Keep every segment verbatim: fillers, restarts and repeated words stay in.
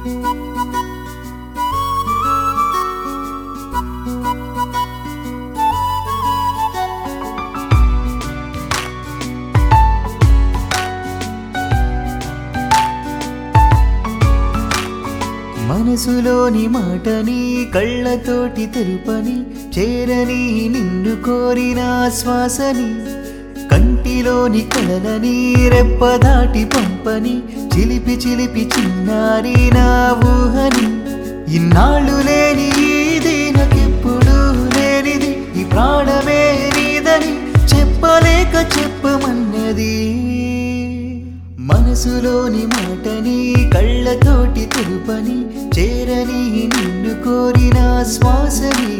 మనసులోని మాటని కళ్ళతోటి తెలుపని చేరని నిన్ను కోరిన శ్వాసని కంటిలోని కలలని రెప్పదాటి పంపని చిలిపి చిలిపి చిన్నారి నా ఊహని ఇన్నాళ్ళు లేని ఇది నాకెప్పుడు లేనిది ఈ ప్రాణమే నీదని చెప్పలేక చెప్పమన్నది మనసులోని మాటని కళ్ళతోటి తెలుపని చేరని నిన్ను కోరిన శ్వాసని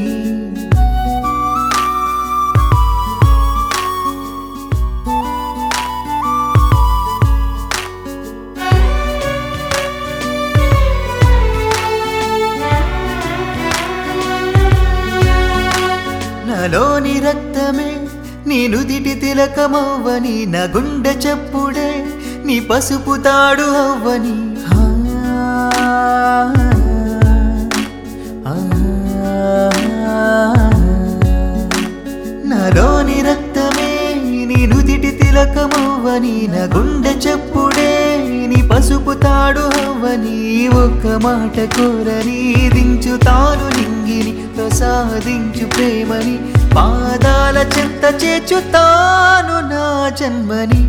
నాలోని రక్తమే నీ నుదిటి తిలకమవ్వని నా గుండె చప్పుడే నీ పసుపు తాడు అవ్వని నాలోని రక్తమే నీ నుదిటి తిలకమవ్వని నా గుండె చప్పుడే నీ పసుపు తాడు అవ్వని ఒక్క మాట కోరని దించుతాను నింగిని ప్రసాదించు ప్రేమని పాదాల చెంత చేర్చుతాను నా జన్మని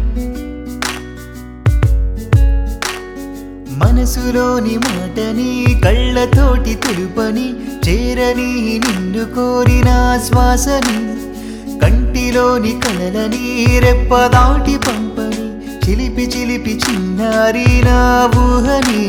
మనసులోని మాటని కళ్ళతోటి తెలుపని చేరని నిన్ను కోరిన శ్వాసని కంటిలోని కలలని రెప్పదాటి పంపని చిలిపి చిలిపి చిన్నారి నా ఊహని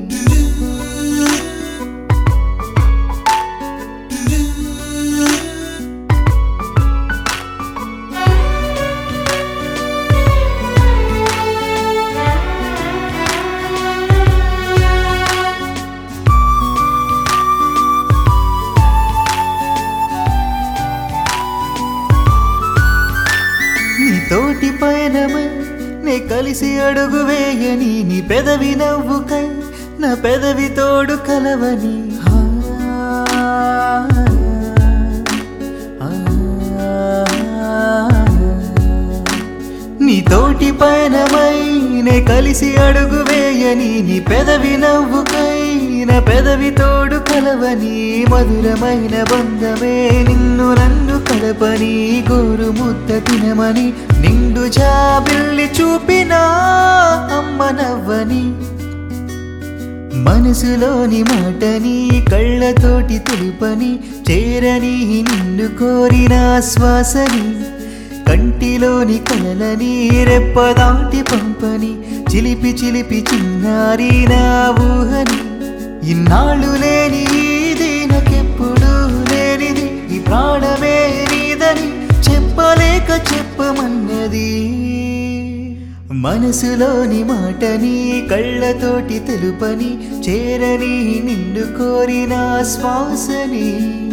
తోటి పయనమై నే కలిసి అడుగు వేయని నీ పెదవి నవ్వుకై నా పెదవి తోడు కలవని నీ తోటి పయనమై నే కలిసి అడుగు వేయని నీ పెదవి నవ్వుకై నా పెదవి తోడు కలవని మధురమైన బంధమే నిన్ను నన్ను కలపని గోరు ముద్ద తినమని నిండు జాబిల్లి చూపినా అమ్మ నవ్వని మనసులోని మాటని కళ్ళతోటి తెలుపని చేరని నిన్ను కోరిన శ్వాసని కంటిలోని కలలని రెప్పదాటి పంపని చిలిపి చిలిపి చిన్నారి నా ఊహని ఇన్నాళ్ళు లేని ఇది నాకెప్పుడు లేనిది ఈ ప్రాణమే నీదని చెప్పలేక చెప్పమన్నది మనసులోని మాటని కళ్ళతోటి తెలుపని చేరని నిన్ను కోరిన శ్వాసని